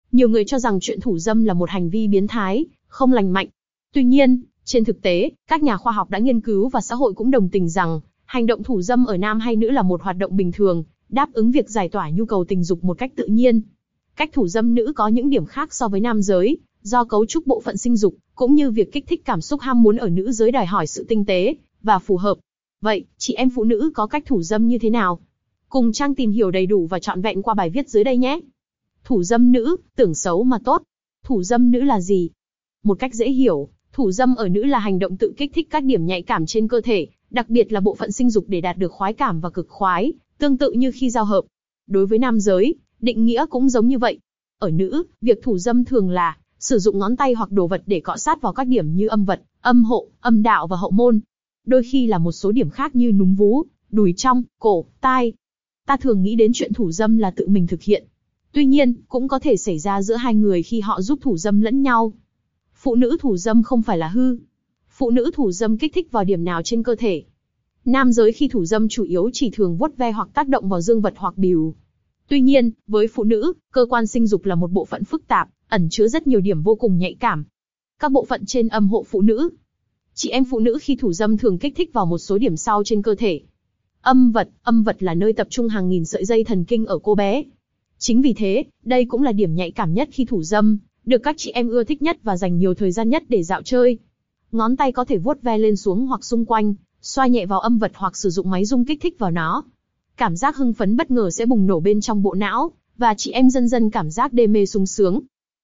Nhiều người cho rằng chuyện thủ dâm là một hành vi biến thái, không lành mạnh. Tuy nhiên, trên thực tế, các nhà khoa học đã nghiên cứu và xã hội cũng đồng tình rằng, hành động thủ dâm ở nam hay nữ là một hoạt động bình thường, đáp ứng việc giải tỏa nhu cầu tình dục một cách tự nhiên. Cách thủ dâm nữ có những điểm khác so với nam giới, do cấu trúc bộ phận sinh dục, cũng như việc kích thích cảm xúc ham muốn ở nữ giới đòi hỏi sự tinh tế và phù hợp. Vậy, chị em phụ nữ có cách thủ dâm như thế nào? Cùng Trang tìm hiểu đầy đủ và trọn vẹn qua bài viết dưới đây nhé. Thủ dâm nữ, tưởng xấu mà tốt. Thủ dâm nữ là gì? Một cách dễ hiểu, thủ dâm ở nữ là hành động tự kích thích các điểm nhạy cảm trên cơ thể, đặc biệt là bộ phận sinh dục để đạt được khoái cảm và cực khoái, tương tự như khi giao hợp. Đối với nam giới, định nghĩa cũng giống như vậy. Ở nữ, việc thủ dâm thường là sử dụng ngón tay hoặc đồ vật để cọ sát vào các điểm như âm vật, âm hộ, âm đạo và hậu môn. Đôi khi là một số điểm khác như núm vú, đùi trong, cổ, tai. Ta thường nghĩ đến chuyện thủ dâm là tự mình thực hiện. Tuy nhiên, cũng có thể xảy ra giữa hai người khi họ giúp thủ dâm lẫn nhau. Phụ nữ thủ dâm không phải là hư. Phụ nữ thủ dâm kích thích vào điểm nào trên cơ thể? Nam giới khi thủ dâm chủ yếu chỉ thường vuốt ve hoặc tác động vào dương vật hoặc bìu. Tuy nhiên, với phụ nữ, cơ quan sinh dục là một bộ phận phức tạp, ẩn chứa rất nhiều điểm vô cùng nhạy cảm. Các bộ phận trên âm hộ phụ nữ. Chị em phụ nữ khi thủ dâm thường kích thích vào một số điểm sau trên cơ thể. Âm vật là nơi tập trung hàng nghìn sợi dây thần kinh ở cô bé. Chính vì thế, đây cũng là điểm nhạy cảm nhất khi thủ dâm, được các chị em ưa thích nhất và dành nhiều thời gian nhất để dạo chơi. Ngón tay có thể vuốt ve lên xuống hoặc xung quanh, xoa nhẹ vào âm vật hoặc sử dụng máy rung kích thích vào nó. Cảm giác hưng phấn bất ngờ sẽ bùng nổ bên trong bộ não, và chị em dần dần cảm giác đê mê sung sướng.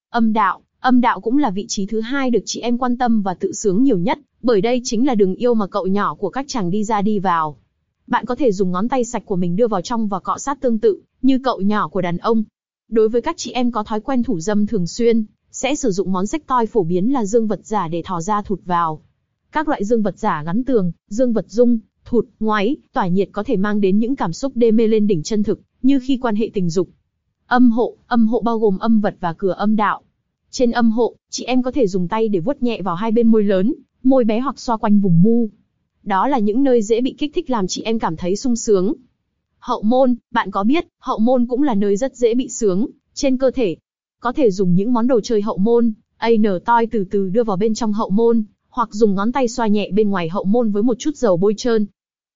Âm đạo cũng là vị trí thứ hai được chị em quan tâm và tự sướng nhiều nhất, bởi đây chính là đường yêu mà cậu nhỏ của các chàng đi ra đi vào. Bạn có thể dùng ngón tay sạch của mình đưa vào trong và cọ sát tương tự như cậu nhỏ của đàn ông. Đối với các chị em có thói quen thủ dâm thường xuyên, sẽ sử dụng món xách toi phổ biến là dương vật giả để thò ra thụt vào. Các loại dương vật giả gắn tường, dương vật rung, thụt, ngoáy, tỏa nhiệt có thể mang đến những cảm xúc đê mê lên đỉnh chân thực, như khi quan hệ tình dục. Âm hộ bao gồm âm vật và cửa âm đạo. Trên âm hộ, chị em có thể dùng tay để vuốt nhẹ vào hai bên môi lớn, môi bé hoặc xoa quanh vùng mu. Đó là những nơi dễ bị kích thích làm chị em cảm thấy sung sướng. Hậu môn, bạn có biết, hậu môn cũng là nơi rất dễ bị sướng trên cơ thể. Có thể dùng những món đồ chơi hậu môn, anal toy từ từ đưa vào bên trong hậu môn, hoặc dùng ngón tay xoa nhẹ bên ngoài hậu môn với một chút dầu bôi trơn.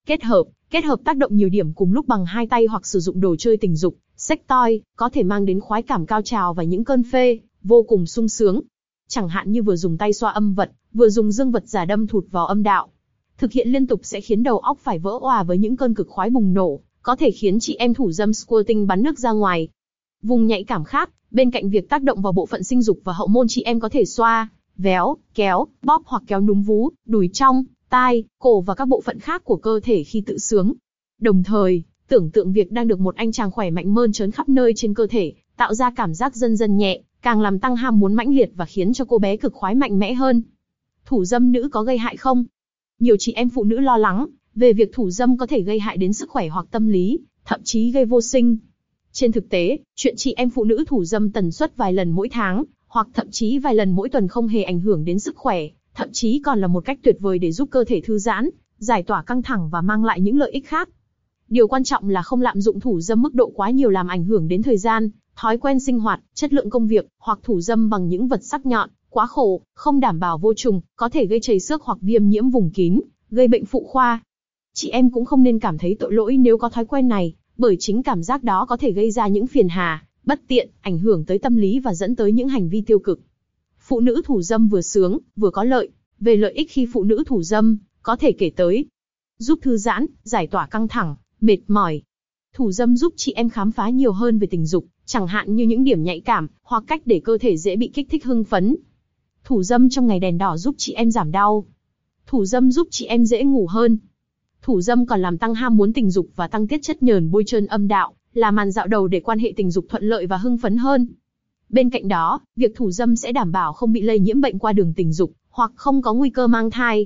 Kết hợp tác động nhiều điểm cùng lúc bằng hai tay hoặc sử dụng đồ chơi tình dục, sex toy, có thể mang đến khoái cảm cao trào và những cơn phê, vô cùng sung sướng. Chẳng hạn như vừa dùng tay xoa âm vật, vừa dùng dương vật giả đâm thụt vào âm đạo. Thực hiện liên tục sẽ khiến đầu óc phải vỡ òa với những cơn cực khoái bùng nổ, có thể khiến chị em thủ dâm squirting bắn nước ra ngoài. Vùng nhạy cảm khác, bên cạnh việc tác động vào bộ phận sinh dục và hậu môn, chị em có thể xoa, véo, kéo, bóp hoặc kéo núm vú, đùi trong, tai, cổ và các bộ phận khác của cơ thể khi tự sướng. Đồng thời, tưởng tượng việc đang được một anh chàng khỏe mạnh mơn trớn khắp nơi trên cơ thể, tạo ra cảm giác dần dần nhẹ, càng làm tăng ham muốn mãnh liệt và khiến cho cô bé cực khoái mạnh mẽ hơn. Thủ dâm nữ có gây hại không? Nhiều chị em phụ nữ lo lắng về việc thủ dâm có thể gây hại đến sức khỏe hoặc tâm lý, thậm chí gây vô sinh. Trên thực tế, chuyện chị em phụ nữ thủ dâm tần suất vài lần mỗi tháng, hoặc thậm chí vài lần mỗi tuần không hề ảnh hưởng đến sức khỏe, thậm chí còn là một cách tuyệt vời để giúp cơ thể thư giãn, giải tỏa căng thẳng và mang lại những lợi ích khác. Điều quan trọng là không lạm dụng thủ dâm mức độ quá nhiều làm ảnh hưởng đến thời gian, thói quen sinh hoạt, chất lượng công việc, hoặc thủ dâm bằng những vật sắc nhọn, quá khổ, không đảm bảo vô trùng, có thể gây trầy xước hoặc viêm nhiễm vùng kín, gây bệnh phụ khoa. Chị em cũng không nên cảm thấy tội lỗi nếu có thói quen này, bởi chính cảm giác đó có thể gây ra những phiền hà, bất tiện, ảnh hưởng tới tâm lý và dẫn tới những hành vi tiêu cực. Phụ nữ thủ dâm vừa sướng, vừa có lợi. Về lợi ích khi phụ nữ thủ dâm, có thể kể tới: giúp thư giãn, giải tỏa căng thẳng, mệt mỏi. Thủ dâm giúp chị em khám phá nhiều hơn về tình dục, chẳng hạn như những điểm nhạy cảm, hoặc cách để cơ thể dễ bị kích thích hưng phấn. Thủ dâm trong ngày đèn đỏ giúp chị em giảm đau. Thủ dâm giúp chị em dễ ngủ hơn. Thủ dâm còn làm tăng ham muốn tình dục và tăng tiết chất nhờn bôi trơn âm đạo, là màn dạo đầu để quan hệ tình dục thuận lợi và hưng phấn hơn. Bên cạnh đó, việc thủ dâm sẽ đảm bảo không bị lây nhiễm bệnh qua đường tình dục, hoặc không có nguy cơ mang thai.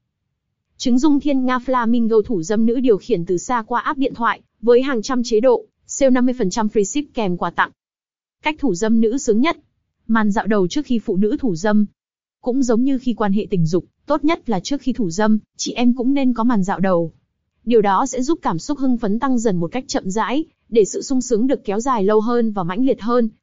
Trứng dung thiên nga flamingo thủ dâm nữ điều khiển từ xa qua app điện thoại, với hàng trăm chế độ, sale 50% free ship kèm quà tặng. Cách thủ dâm nữ sướng nhất. Màn dạo đầu trước khi phụ nữ thủ dâm. Cũng giống như khi quan hệ tình dục, tốt nhất là trước khi thủ dâm, chị em cũng nên có màn dạo đầu. Điều đó sẽ giúp cảm xúc hưng phấn tăng dần một cách chậm rãi, để sự sung sướng được kéo dài lâu hơn và mãnh liệt hơn,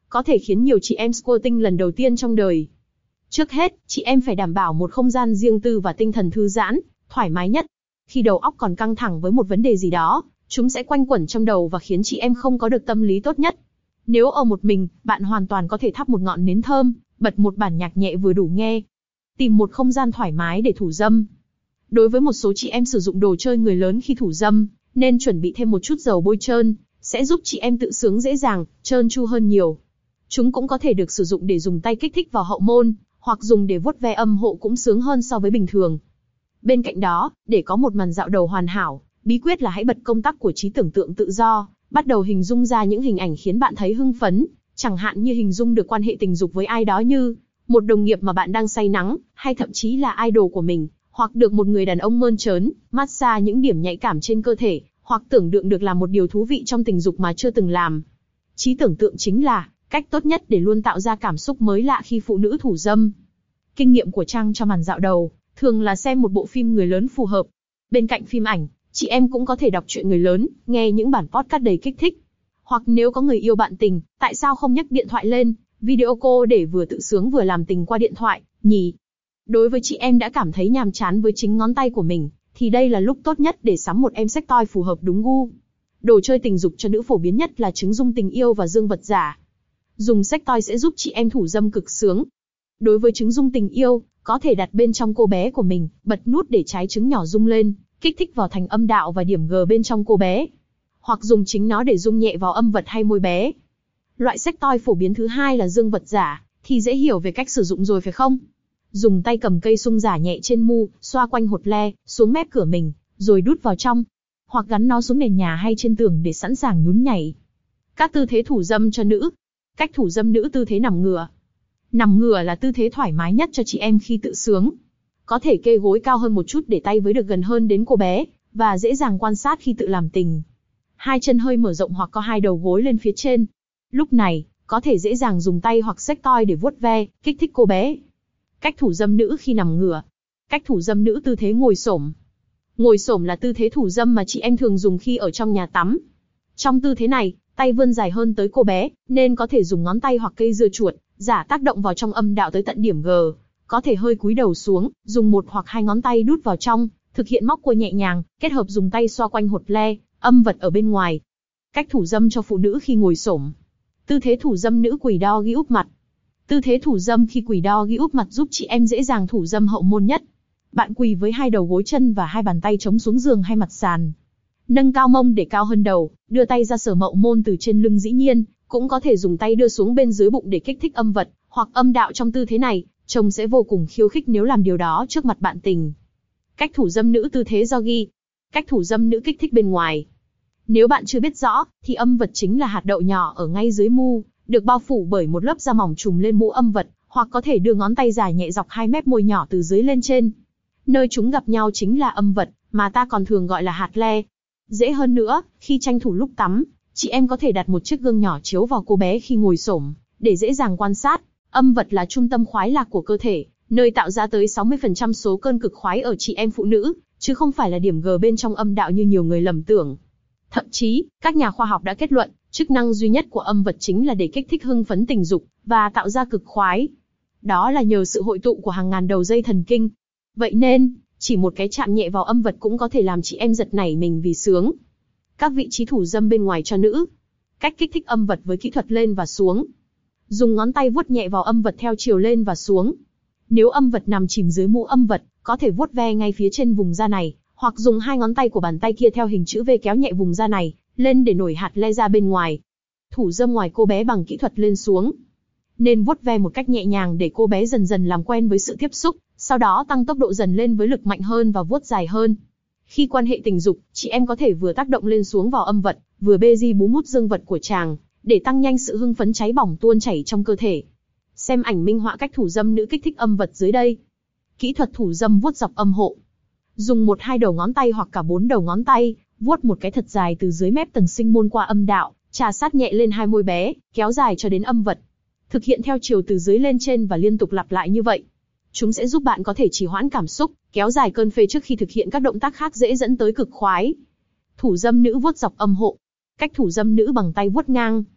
có thể khiến nhiều chị em squirting lần đầu tiên trong đời. Trước hết, chị em phải đảm bảo một không gian riêng tư và tinh thần thư giãn, thoải mái nhất. Khi đầu óc còn căng thẳng với một vấn đề gì đó, chúng sẽ quanh quẩn trong đầu và khiến chị em không có được tâm lý tốt nhất. Nếu ở một mình, bạn hoàn toàn có thể thắp một ngọn nến thơm, bật một bản nhạc nhẹ vừa đủ nghe. Tìm một không gian thoải mái để thủ dâm. Đối với một số chị em sử dụng đồ chơi người lớn khi thủ dâm, nên chuẩn bị thêm một chút dầu bôi trơn, sẽ giúp chị em tự sướng dễ dàng, trơn tru hơn nhiều. Chúng cũng có thể được sử dụng để dùng tay kích thích vào hậu môn, hoặc dùng để vuốt ve âm hộ cũng sướng hơn so với bình thường. Bên cạnh đó, để có một màn dạo đầu hoàn hảo, bí quyết là hãy bật công tắc của trí tưởng tượng tự do, bắt đầu hình dung ra những hình ảnh khiến bạn thấy hưng phấn, chẳng hạn như hình dung được quan hệ tình dục với ai đó như một đồng nghiệp mà bạn đang say nắng, hay thậm chí là idol của mình, hoặc được một người đàn ông mơn trớn, massage những điểm nhạy cảm trên cơ thể, hoặc tưởng tượng được làm một điều thú vị trong tình dục mà chưa từng làm. Trí tưởng tượng chính là cách tốt nhất để luôn tạo ra cảm xúc mới lạ khi phụ nữ thủ dâm. Kinh nghiệm của Trang cho màn dạo đầu, thường là xem một bộ phim người lớn phù hợp. Bên cạnh phim ảnh, chị em cũng có thể đọc truyện người lớn, nghe những bản podcast đầy kích thích. Hoặc nếu có người yêu bạn tình, tại sao không nhấc điện thoại lên, video call để vừa tự sướng vừa làm tình qua điện thoại, nhỉ? Đối với chị em đã cảm thấy nhàm chán với chính ngón tay của mình, thì đây là lúc tốt nhất để sắm một em sex toy phù hợp đúng gu. Đồ chơi tình dục cho nữ phổ biến nhất là trứng dung tình yêu và dương vật giả. Dùng sex toy sẽ giúp chị em thủ dâm cực sướng. Đối với trứng dung tình yêu, có thể đặt bên trong cô bé của mình, bật nút để trái trứng nhỏ rung lên, kích thích vào thành âm đạo và điểm G bên trong cô bé. Hoặc dùng chính nó để rung nhẹ vào âm vật hay môi bé. Loại sex toy phổ biến thứ hai là dương vật giả, thì dễ hiểu về cách sử dụng rồi phải không? Dùng tay cầm cây sung giả nhẹ trên mu, xoa quanh hột le, xuống mép cửa mình, rồi đút vào trong. Hoặc gắn nó xuống nền nhà hay trên tường để sẵn sàng nhún nhảy. Các tư thế thủ dâm cho nữ. Cách thủ dâm nữ tư thế nằm ngửa. Nằm ngửa là tư thế thoải mái nhất cho chị em khi tự sướng. Có thể kê gối cao hơn một chút để tay với được gần hơn đến cô bé, và dễ dàng quan sát khi tự làm tình. Hai chân hơi mở rộng hoặc có hai đầu gối lên phía trên. Lúc này, có thể dễ dàng dùng tay hoặc sex toy để vuốt ve, kích thích cô bé. Cách thủ dâm nữ khi nằm ngửa. Cách thủ dâm nữ tư thế ngồi xổm. Ngồi xổm là tư thế thủ dâm mà chị em thường dùng khi ở trong nhà tắm. Trong tư thế này, tay vươn dài hơn tới cô bé, nên có thể dùng ngón tay hoặc cây dưa chuột, giả tác động vào trong âm đạo tới tận điểm G. Có thể hơi cúi đầu xuống, dùng một hoặc hai ngón tay đút vào trong, thực hiện móc cua nhẹ nhàng, kết hợp dùng tay xoa quanh hột le, âm vật ở bên ngoài. Cách thủ dâm cho phụ nữ khi ngồi xổm. Tư thế thủ dâm nữ quỳ đo ghi úp mặt. Tư thế thủ dâm khi quỳ đo ghi úp mặt giúp chị em dễ dàng thủ dâm hậu môn nhất. Bạn quỳ với hai đầu gối chân và hai bàn tay chống xuống giường hay mặt sàn. Nâng cao mông để cao hơn đầu, đưa tay ra sờ hậu môn từ trên lưng dĩ nhiên, cũng có thể dùng tay đưa xuống bên dưới bụng để kích thích âm vật, hoặc âm đạo trong tư thế này, trông sẽ vô cùng khiêu khích nếu làm điều đó trước mặt bạn tình. Cách thủ dâm nữ tư thế do ghi. Cách thủ dâm nữ kích thích bên ngoài. Nếu bạn chưa biết rõ, thì âm vật chính là hạt đậu nhỏ ở ngay dưới mu, được bao phủ bởi một lớp da mỏng trùm lên mũ âm vật, hoặc có thể đưa ngón tay dài nhẹ dọc hai mép môi nhỏ từ dưới lên trên. Nơi chúng gặp nhau chính là âm vật, mà ta còn thường gọi là hạt le. Dễ hơn nữa, khi tranh thủ lúc tắm, chị em có thể đặt một chiếc gương nhỏ chiếu vào cô bé khi ngồi xổm, để dễ dàng quan sát. Âm vật là trung tâm khoái lạc của cơ thể, nơi tạo ra tới 60% số cơn cực khoái ở chị em phụ nữ, chứ không phải là điểm G bên trong âm đạo như nhiều người lầm tưởng. Thậm chí, các nhà khoa học đã kết luận, chức năng duy nhất của âm vật chính là để kích thích hưng phấn tình dục, và tạo ra cực khoái. Đó là nhờ sự hội tụ của hàng ngàn đầu dây thần kinh. Vậy nên, chỉ một cái chạm nhẹ vào âm vật cũng có thể làm chị em giật nảy mình vì sướng. Các vị trí thủ dâm bên ngoài cho nữ. Cách kích thích âm vật với kỹ thuật lên và xuống. Dùng ngón tay vuốt nhẹ vào âm vật theo chiều lên và xuống. Nếu âm vật nằm chìm dưới mũ âm vật, có thể vuốt ve ngay phía trên vùng da này, hoặc dùng hai ngón tay của bàn tay kia theo hình chữ V kéo nhẹ vùng da này lên để nổi hạt le ra bên ngoài. Thủ dâm ngoài cô bé bằng kỹ thuật lên xuống. Nên vuốt ve một cách nhẹ nhàng để cô bé dần dần làm quen với sự tiếp xúc, sau đó tăng tốc độ dần lên với lực mạnh hơn và vuốt dài hơn. Khi quan hệ tình dục, chị em có thể vừa tác động lên xuống vào âm vật, vừa bê di bú mút dương vật của chàng, để tăng nhanh sự hưng phấn cháy bỏng tuôn chảy trong cơ thể. Xem ảnh minh họa cách thủ dâm nữ kích thích âm vật dưới đây. Kỹ thuật thủ dâm vuốt dọc âm hộ. Dùng 1-2 đầu ngón tay hoặc cả 4 đầu ngón tay, vuốt một cái thật dài từ dưới mép tầng sinh môn qua âm đạo, trà sát nhẹ lên hai môi bé, kéo dài cho đến âm vật. Thực hiện theo chiều từ dưới lên trên và liên tục lặp lại như vậy. Chúng sẽ giúp bạn có thể trì hoãn cảm xúc, kéo dài cơn phê trước khi thực hiện các động tác khác dễ dẫn tới cực khoái. Thủ dâm nữ vuốt dọc âm hộ. Cách thủ dâm nữ bằng tay vuốt ngang.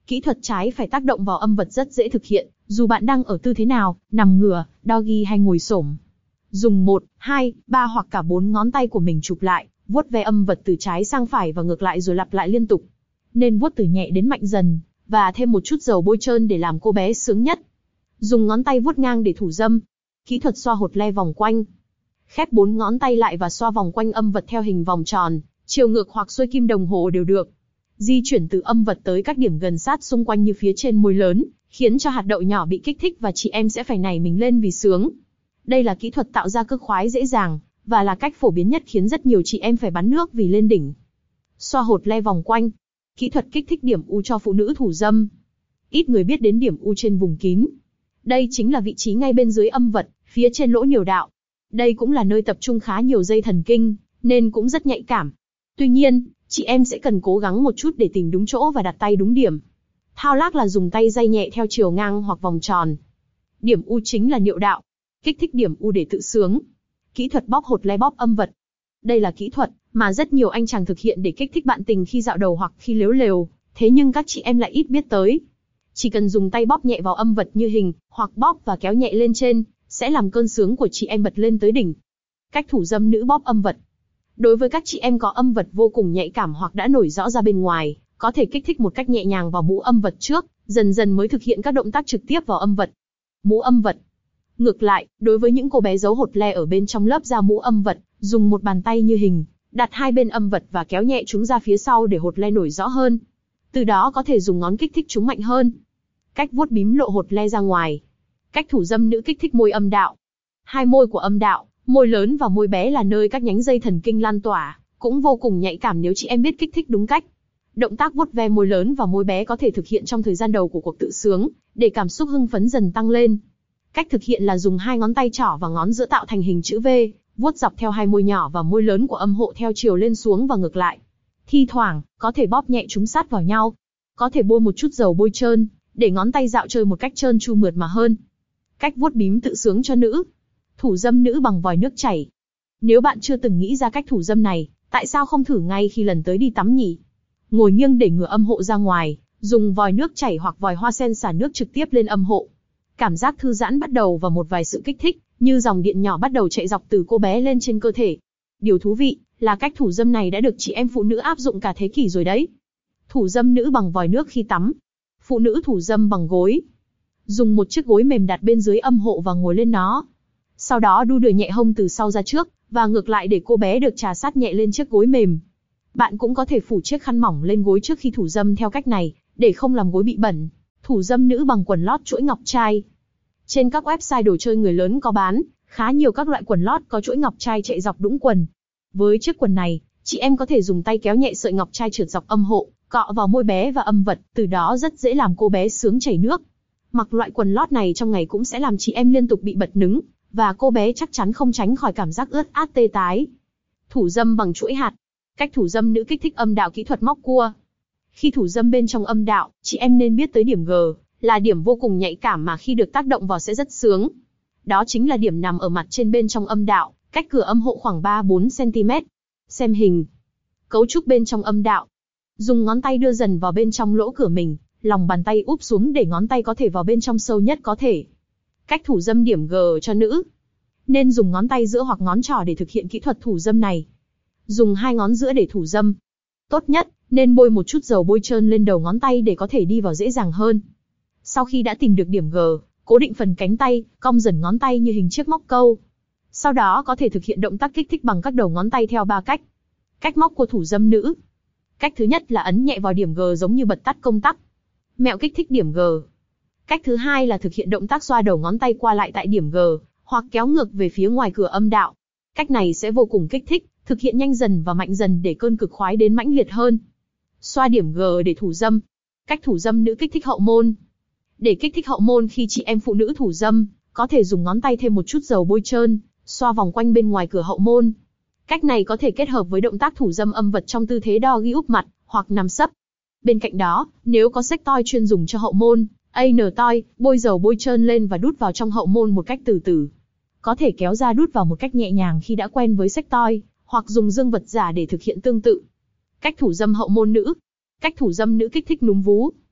Kỹ thuật trái phải tác động vào âm vật rất dễ thực hiện, dù bạn đang ở tư thế nào, nằm ngửa, doggy hay ngồi xổm. Dùng 1, 2, 3 hoặc cả 4 ngón tay của mình chụp lại, vuốt ve âm vật từ trái sang phải và ngược lại rồi lặp lại liên tục. Nên vuốt từ nhẹ đến mạnh dần, và thêm một chút dầu bôi trơn để làm cô bé sướng nhất. Dùng ngón tay vuốt ngang để thủ dâm. Kỹ thuật xoa hột le vòng quanh. Khép 4 ngón tay lại và xoa vòng quanh âm vật theo hình vòng tròn, chiều ngược hoặc xuôi kim đồng hồ đều được. Di chuyển từ âm vật tới các điểm gần sát xung quanh như phía trên môi lớn, khiến cho hạt đậu nhỏ bị kích thích và chị em sẽ phải nảy mình lên vì sướng. Đây là kỹ thuật tạo ra cực khoái dễ dàng, và là cách phổ biến nhất khiến rất nhiều chị em phải bắn nước vì lên đỉnh. Xoa hột le vòng quanh. Kỹ thuật kích thích điểm U cho phụ nữ thủ dâm. Ít người biết đến điểm U trên vùng kín. Đây chính là vị trí ngay bên dưới âm vật, phía trên lỗ niệu đạo. Đây cũng là nơi tập trung khá nhiều dây thần kinh, nên cũng rất nhạy cảm. Tuy nhiên, chị em sẽ cần cố gắng một chút để tìm đúng chỗ và đặt tay đúng điểm. Thao tác là dùng tay day nhẹ theo chiều ngang hoặc vòng tròn. Điểm U chính là niệu đạo. Kích thích điểm U để tự sướng. Kỹ thuật bóp hột le bóp âm vật. Đây là kỹ thuật mà rất nhiều anh chàng thực hiện để kích thích bạn tình khi dạo đầu hoặc khi lếu lều, thế nhưng các chị em lại ít biết tới. Chỉ cần dùng tay bóp nhẹ vào âm vật như hình, hoặc bóp và kéo nhẹ lên trên, sẽ làm cơn sướng của chị em bật lên tới đỉnh. Cách thủ dâm nữ bóp âm vật. Đối với các chị em có âm vật vô cùng nhạy cảm hoặc đã nổi rõ ra bên ngoài, có thể kích thích một cách nhẹ nhàng vào mũ âm vật trước, dần dần mới thực hiện các động tác trực tiếp vào âm vật. Mũ âm vật. Ngược lại, đối với những cô bé giấu hột le ở bên trong lớp da mũ âm vật, dùng một bàn tay như hình, đặt hai bên âm vật và kéo nhẹ chúng ra phía sau để hột le nổi rõ hơn. Từ đó có thể dùng ngón kích thích chúng mạnh hơn. Cách vuốt bím lộ hột le ra ngoài. Cách thủ dâm nữ kích thích môi âm đạo. Hai môi của âm đạo, môi lớn và môi bé là nơi các nhánh dây thần kinh lan tỏa, cũng vô cùng nhạy cảm nếu chị em biết kích thích đúng cách. Động tác vuốt ve môi lớn và môi bé có thể thực hiện trong thời gian đầu của cuộc tự sướng, để cảm xúc hưng phấn dần tăng lên. Cách thực hiện là dùng hai ngón tay trỏ và ngón giữa tạo thành hình chữ V, vuốt dọc theo hai môi nhỏ và môi lớn của âm hộ theo chiều lên xuống và ngược lại. Thi thoảng, có thể bóp nhẹ chúng sát vào nhau. Có thể bôi một chút dầu bôi trơn, để ngón tay dạo chơi một cách trơn tru mượt mà hơn. Cách vuốt bím tự sướng cho nữ. Thủ dâm nữ bằng vòi nước chảy. Nếu bạn chưa từng nghĩ ra cách thủ dâm này, tại sao không thử ngay khi lần tới đi tắm nhỉ? Ngồi nghiêng để ngửa âm hộ ra ngoài, dùng vòi nước chảy hoặc vòi hoa sen xả nước trực tiếp lên âm hộ. Cảm giác thư giãn bắt đầu và một vài sự kích thích, như dòng điện nhỏ bắt đầu chạy dọc từ cô bé lên trên cơ thể. Điều thú vị là cách thủ dâm này đã được chị em phụ nữ áp dụng cả thế kỷ rồi đấy. Thủ dâm nữ bằng vòi nước khi tắm. Phụ nữ thủ dâm bằng gối. Dùng một chiếc gối mềm đặt bên dưới âm hộ và ngồi lên nó. Sau đó đu đưa nhẹ hông từ sau ra trước, và ngược lại để cô bé được trà sát nhẹ lên chiếc gối mềm. Bạn cũng có thể phủ chiếc khăn mỏng lên gối trước khi thủ dâm theo cách này, để không làm gối bị bẩn. Thủ dâm nữ bằng quần lót chuỗi ngọc trai. Trên các website đồ chơi người lớn có bán khá nhiều các loại quần lót có chuỗi ngọc trai chạy dọc đũng quần. Với chiếc quần này, chị em có thể dùng tay kéo nhẹ sợi ngọc trai trượt dọc âm hộ, cọ vào môi bé và âm vật, từ đó rất dễ làm cô bé sướng chảy nước. Mặc loại quần lót này trong ngày cũng sẽ làm chị em liên tục bị bật nứng, và cô bé chắc chắn không tránh khỏi cảm giác ướt át tê tái. Thủ dâm bằng chuỗi hạt. Cách thủ dâm nữ kích thích âm đạo kỹ thuật móc cua. Khi thủ dâm bên trong âm đạo, chị em nên biết tới điểm G, là điểm vô cùng nhạy cảm mà khi được tác động vào sẽ rất sướng. Đó chính là điểm nằm ở mặt trên bên trong âm đạo, cách cửa âm hộ khoảng 3-4 cm. Xem hình. Cấu trúc bên trong âm đạo. Dùng ngón tay đưa dần vào bên trong lỗ cửa mình, lòng bàn tay úp xuống để ngón tay có thể vào bên trong sâu nhất có thể. Cách thủ dâm điểm G cho nữ. Nên dùng ngón tay giữa hoặc ngón trỏ để thực hiện kỹ thuật thủ dâm này. Dùng hai ngón giữa để thủ dâm. Tốt nhất, nên bôi một chút dầu bôi trơn lên đầu ngón tay để có thể đi vào dễ dàng hơn. Sau khi đã tìm được điểm G, cố định phần cánh tay, cong dần ngón tay như hình chiếc móc câu. Sau đó có thể thực hiện động tác kích thích bằng các đầu ngón tay theo 3 cách. Cách móc của thủ dâm nữ. Cách thứ nhất là ấn nhẹ vào điểm G giống như bật tắt công tắc. Mẹo kích thích điểm G. Cách thứ hai là thực hiện động tác xoa đầu ngón tay qua lại tại điểm G, hoặc kéo ngược về phía ngoài cửa âm đạo. Cách này sẽ vô cùng kích thích, thực hiện nhanh dần và mạnh dần để cơn cực khoái đến mãnh liệt hơn. Xoa điểm G để thủ dâm. Cách thủ dâm nữ kích thích hậu môn. Để kích thích hậu môn khi chị em phụ nữ thủ dâm, có thể dùng ngón tay thêm một chút dầu bôi trơn, xoa vòng quanh bên ngoài cửa hậu môn. Cách này có thể kết hợp với động tác thủ dâm âm vật trong tư thế doggy úp mặt, hoặc nằm sấp. Bên cạnh đó, nếu có xách toy chuyên dùng cho hậu môn, an toy, bôi dầu bôi trơn lên và đút vào trong hậu môn một cách từ từ. Có thể kéo ra đút vào một cách nhẹ nhàng khi đã quen với xách toy, hoặc dùng dương vật giả để thực hiện tương tự. Cách thủ dâm hậu môn nữ. Cách thủ dâm nữ kích thích núm vú.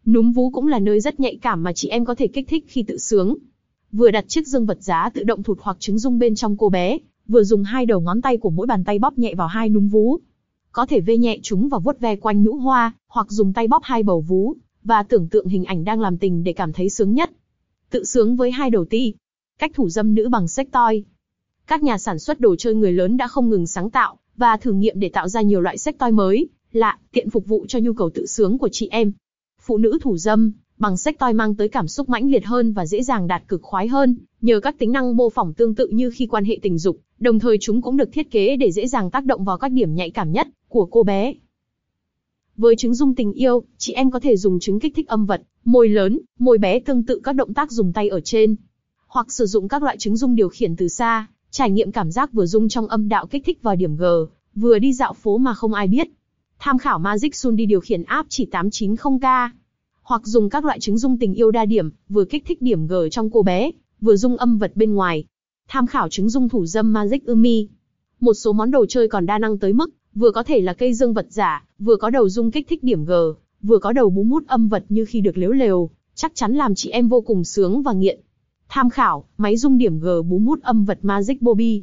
Núm vú cũng là nơi rất nhạy cảm mà chị em có thể kích thích khi tự sướng. Vừa đặt chiếc dương vật giá tự động thụt hoặc trứng dung bên trong cô bé, vừa dùng hai đầu ngón tay của mỗi bàn tay bóp nhẹ vào hai núm vú. Có thể vê nhẹ chúng và vuốt ve quanh nhũ hoa, hoặc dùng tay bóp hai bầu vú, và tưởng tượng hình ảnh đang làm tình để cảm thấy sướng nhất. Tự sướng với hai đầu ti. Cách thủ dâm nữ bằng sex toy. Các nhà sản xuất đồ chơi người lớn đã không ngừng sáng tạo và thử nghiệm để tạo ra nhiều loại sex toy mới, lạ, tiện phục vụ cho nhu cầu tự sướng của chị em. Phụ nữ thủ dâm bằng sex toy mang tới cảm xúc mãnh liệt hơn và dễ dàng đạt cực khoái hơn, nhờ các tính năng mô phỏng tương tự như khi quan hệ tình dục, đồng thời chúng cũng được thiết kế để dễ dàng tác động vào các điểm nhạy cảm nhất của cô bé. Với trứng dung tình yêu, chị em có thể dùng trứng kích thích âm vật, môi lớn, môi bé tương tự các động tác dùng tay ở trên. Hoặc sử dụng các loại trứng dung điều khiển từ xa, trải nghiệm cảm giác vừa dung trong âm đạo kích thích vào điểm G, vừa đi dạo phố mà không ai biết. Tham khảo Magic Sundy điều khiển áp chỉ 890K. Hoặc dùng các loại trứng dung tình yêu đa điểm, vừa kích thích điểm G trong cô bé, vừa dung âm vật bên ngoài. Tham khảo trứng dung thủ dâm Magic Umi. Một số món đồ chơi còn đa năng tới mức, vừa có thể là cây dương vật giả, vừa có đầu dung kích thích điểm G, vừa có đầu bú mút âm vật như khi được liếu lều, chắc chắn làm chị em vô cùng sướng và nghiện. Tham khảo, máy dung điểm G bú mút âm vật Magic Bobby.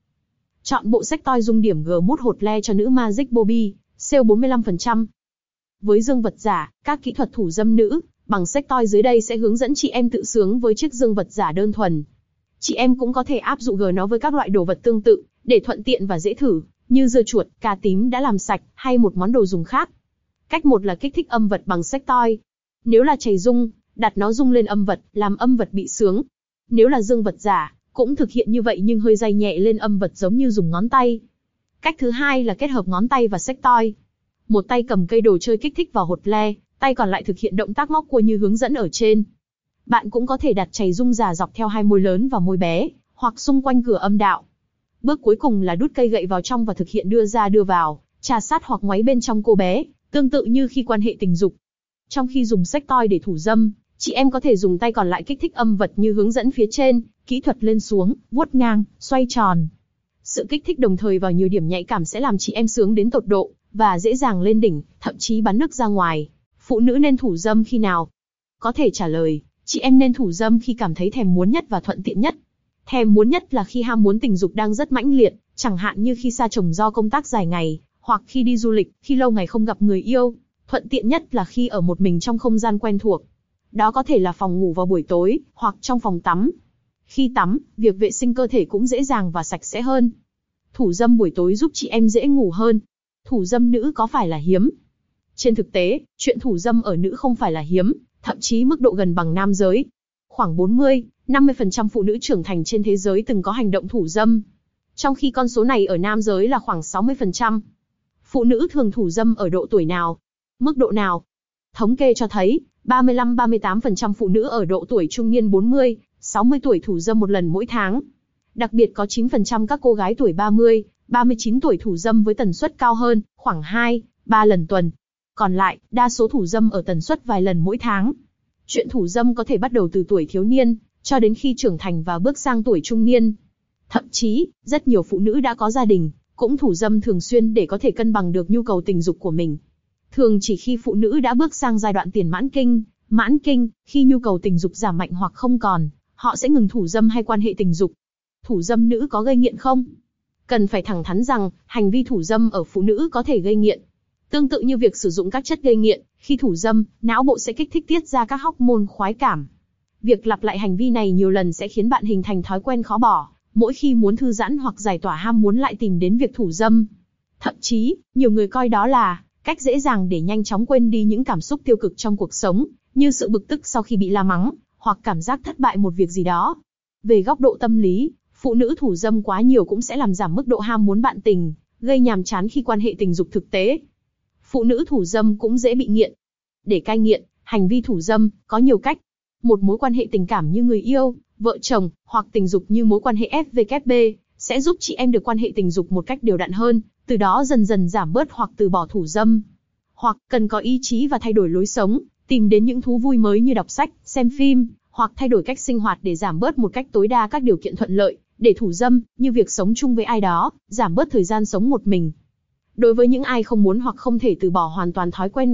Chọn bộ sex toy dung điểm G mút hột le cho nữ Magic Bobby, sale 45%. Với dương vật giả, các kỹ thuật thủ dâm nữ bằng sex toy dưới đây sẽ hướng dẫn chị em tự sướng với chiếc dương vật giả đơn thuần. Chị em cũng có thể áp dụng nó với các loại đồ vật tương tự, để thuận tiện và dễ thử, như dưa chuột, cà tím đã làm sạch, hay một món đồ dùng khác. Cách 1 là kích thích âm vật bằng sex toy. Nếu là chày dung, đặt nó rung lên âm vật, làm âm vật bị sướng. Nếu là dương vật giả, cũng thực hiện như vậy nhưng hơi day nhẹ lên âm vật giống như dùng ngón tay. Cách thứ 2 là kết hợp ngón tay và sex toy. Một tay cầm cây đồ chơi kích thích vào hột le, tay còn lại thực hiện động tác móc cua như hướng dẫn ở trên. Bạn cũng có thể đặt chày dung giả dọc theo hai môi lớn và môi bé, hoặc xung quanh cửa âm đạo. Bước cuối cùng là đút cây gậy vào trong và thực hiện đưa ra đưa vào, trà sát hoặc ngoáy bên trong cô bé, tương tự như khi quan hệ tình dục. Trong khi dùng sex toy để thủ dâm, chị em có thể dùng tay còn lại kích thích âm vật như hướng dẫn phía trên, kỹ thuật lên xuống, vuốt ngang, xoay tròn. Sự kích thích đồng thời vào nhiều điểm nhạy cảm sẽ làm chị em sướng đến tột độ, và dễ dàng lên đỉnh, thậm chí bắn nước ra ngoài. Phụ nữ nên thủ dâm khi nào? Có thể trả lời, chị em nên thủ dâm khi cảm thấy thèm muốn nhất và thuận tiện nhất. Thèm muốn nhất là khi ham muốn tình dục đang rất mãnh liệt, chẳng hạn như khi xa chồng do công tác dài ngày, hoặc khi đi du lịch, khi lâu ngày không gặp người yêu. Thuận tiện nhất là khi ở một mình trong không gian quen thuộc. Đó có thể là phòng ngủ vào buổi tối, hoặc trong phòng tắm. Khi tắm, việc vệ sinh cơ thể cũng dễ dàng và sạch sẽ hơn. Thủ dâm buổi tối giúp chị em dễ ngủ hơn. Thủ dâm nữ có phải là hiếm? Trên thực tế, chuyện thủ dâm ở nữ không phải là hiếm, thậm chí mức độ gần bằng nam giới. Khoảng 40-50% phụ nữ trưởng thành trên thế giới từng có hành động thủ dâm. Trong khi con số này ở nam giới là khoảng 60%. Phụ nữ thường thủ dâm ở độ tuổi nào? Mức độ nào? Thống kê cho thấy, 35-38% phụ nữ ở độ tuổi trung niên 40-60 tuổi thủ dâm một lần mỗi tháng. Đặc biệt có 9% các cô gái tuổi 30-39 tuổi thủ dâm với tần suất cao hơn, khoảng 2-3 lần tuần. Còn lại, đa số thủ dâm ở tần suất vài lần mỗi tháng. Chuyện thủ dâm có thể bắt đầu từ tuổi thiếu niên, cho đến khi trưởng thành và bước sang tuổi trung niên. Thậm chí, rất nhiều phụ nữ đã có gia đình, cũng thủ dâm thường xuyên để có thể cân bằng được nhu cầu tình dục của mình. Thường chỉ khi phụ nữ đã bước sang giai đoạn tiền mãn kinh, khi nhu cầu tình dục giảm mạnh hoặc không còn, họ sẽ ngừng thủ dâm hay quan hệ tình dục. Thủ dâm nữ có gây nghiện không? Cần phải thẳng thắn rằng, hành vi thủ dâm ở phụ nữ có thể gây nghiện. Tương tự như việc sử dụng các chất gây nghiện, khi thủ dâm, não bộ sẽ kích thích tiết ra các hormone khoái cảm. Việc lặp lại hành vi này nhiều lần sẽ khiến bạn hình thành thói quen khó bỏ, mỗi khi muốn thư giãn hoặc giải tỏa ham muốn lại tìm đến việc thủ dâm. Thậm chí, nhiều người coi đó là cách dễ dàng để nhanh chóng quên đi những cảm xúc tiêu cực trong cuộc sống, như sự bực tức sau khi bị la mắng, hoặc cảm giác thất bại một việc gì đó. Về góc độ tâm lý, phụ nữ thủ dâm quá nhiều cũng sẽ làm giảm mức độ ham muốn bạn tình, gây nhàm chán khi quan hệ tình dục thực tế. Phụ nữ thủ dâm cũng dễ bị nghiện. Để cai nghiện, hành vi thủ dâm có nhiều cách. Một mối quan hệ tình cảm như người yêu, vợ chồng, hoặc tình dục như mối quan hệ FWB, sẽ giúp chị em được quan hệ tình dục một cách đều đặn hơn, từ đó dần dần giảm bớt hoặc từ bỏ thủ dâm. Hoặc cần có ý chí và thay đổi lối sống, tìm đến những thú vui mới như đọc sách, xem phim, hoặc thay đổi cách sinh hoạt để giảm bớt một cách tối đa các điều kiện thuận lợi để thủ dâm, như việc sống chung với ai đó, giảm bớt thời gian sống một mình. Đối với những ai không muốn hoặc không thể từ bỏ hoàn toàn thói quen này,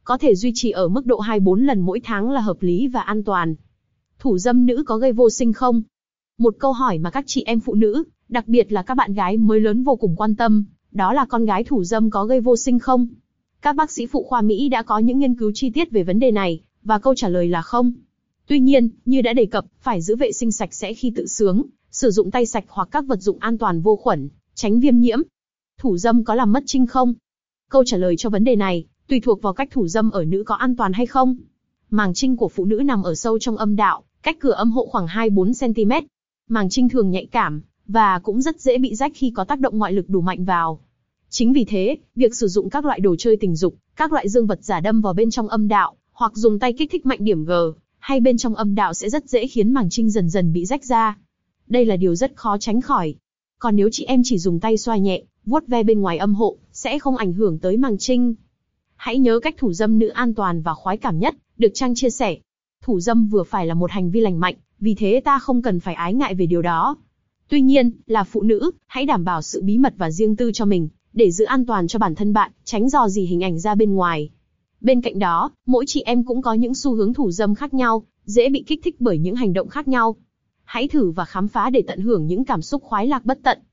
có thể duy trì ở mức độ 2-4 lần mỗi tháng là hợp lý và an toàn. Thủ dâm nữ có gây vô sinh không? Một câu hỏi mà các chị em phụ nữ, đặc biệt là các bạn gái mới lớn vô cùng quan tâm, đó là con gái thủ dâm có gây vô sinh không? Các bác sĩ phụ khoa Mỹ đã có những nghiên cứu chi tiết về vấn đề này, và câu trả lời là không. Tuy nhiên, như đã đề cập, phải giữ vệ sinh sạch sẽ khi tự sướng, sử dụng tay sạch hoặc các vật dụng an toàn vô khuẩn, tránh viêm nhiễm. Thủ dâm có làm mất trinh không? Câu trả lời cho vấn đề này, tùy thuộc vào cách thủ dâm ở nữ có an toàn hay không. Màng trinh của phụ nữ nằm ở sâu trong âm đạo, cách cửa âm hộ khoảng 2-4 cm. Màng trinh thường nhạy cảm, và cũng rất dễ bị rách khi có tác động ngoại lực đủ mạnh vào. Chính vì thế, việc sử dụng các loại đồ chơi tình dục, các loại dương vật giả đâm vào bên trong âm đạo, hoặc dùng tay kích thích mạnh điểm G, hay bên trong âm đạo sẽ rất dễ khiến màng trinh dần dần bị rách ra. Đây là điều rất khó tránh khỏi. Còn nếu chị em chỉ dùng tay xoa nhẹ, vuốt ve bên ngoài âm hộ, sẽ không ảnh hưởng tới màng trinh. Hãy nhớ cách thủ dâm nữ an toàn và khoái cảm nhất, được Trang chia sẻ. Thủ dâm vừa phải là một hành vi lành mạnh, vì thế ta không cần phải ái ngại về điều đó. Tuy nhiên, là phụ nữ, hãy đảm bảo sự bí mật và riêng tư cho mình, để giữ an toàn cho bản thân bạn, tránh rò rỉ hình ảnh ra bên ngoài. Bên cạnh đó, mỗi chị em cũng có những xu hướng thủ dâm khác nhau, dễ bị kích thích bởi những hành động khác nhau. Hãy thử và khám phá để tận hưởng những cảm xúc khoái lạc bất tận.